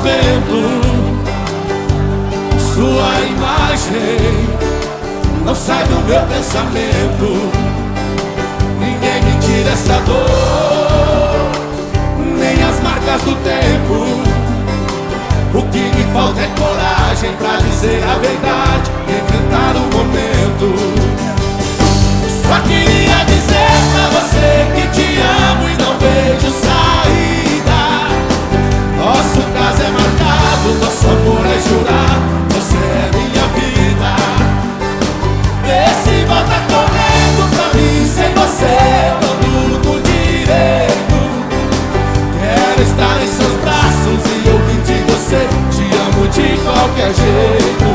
vento. Sua imagem não sai do meu pensamento. Ninguém me tira essa dor, nem as marcas do tempo. O que me falta é coragem pra dizer a verdade e enfrentar o momento. Só queria dizer pra você que te amo e não vejo saída. Nosso caso é marcado, nosso amor é jurado. Você é minha vida. Vê se volta correndo pra mim. Sem você eu não durmo direito. Quero estar em seus braços e ouvir de você: te amo de qualquer jeito.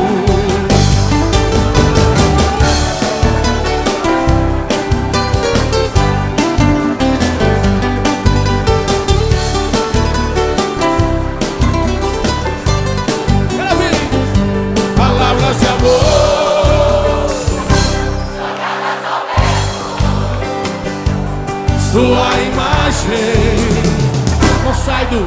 Palavras de amor. Sua imagem não sai do...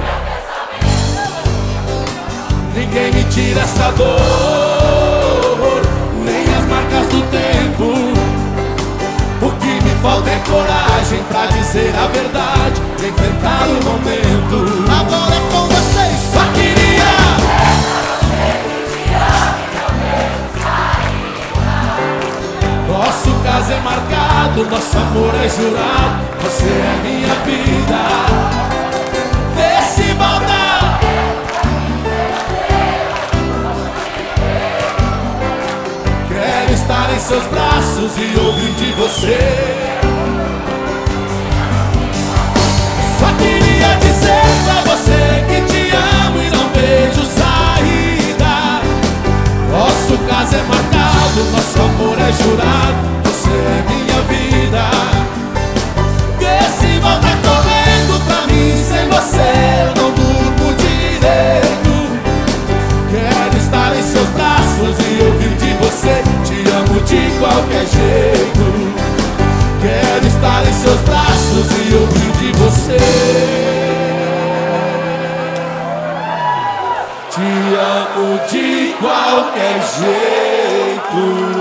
Ninguém me tira essa dor, nem as marcas do tempo. O que me falta é coragem pra dizer a verdade e enfrentar o momento. Agora é com vocês. Só queria... Nosso caso é marcado, nosso amor é jurado. Você é minha vida. Vê se volta. Quero estar em seus braços e ouvir de você. Só queria dizer pra você que te amo e não vejo saída. Nosso caso é marcado, nosso amor é jurado. Você é minha vida. Vê se volta correndo pra mim. Sem você eu não durmo direito. Quero estar em seus braços e ouvir de você: te amo de qualquer jeito. Quero estar em seus braços e ouvir de você: te amo de qualquer jeito.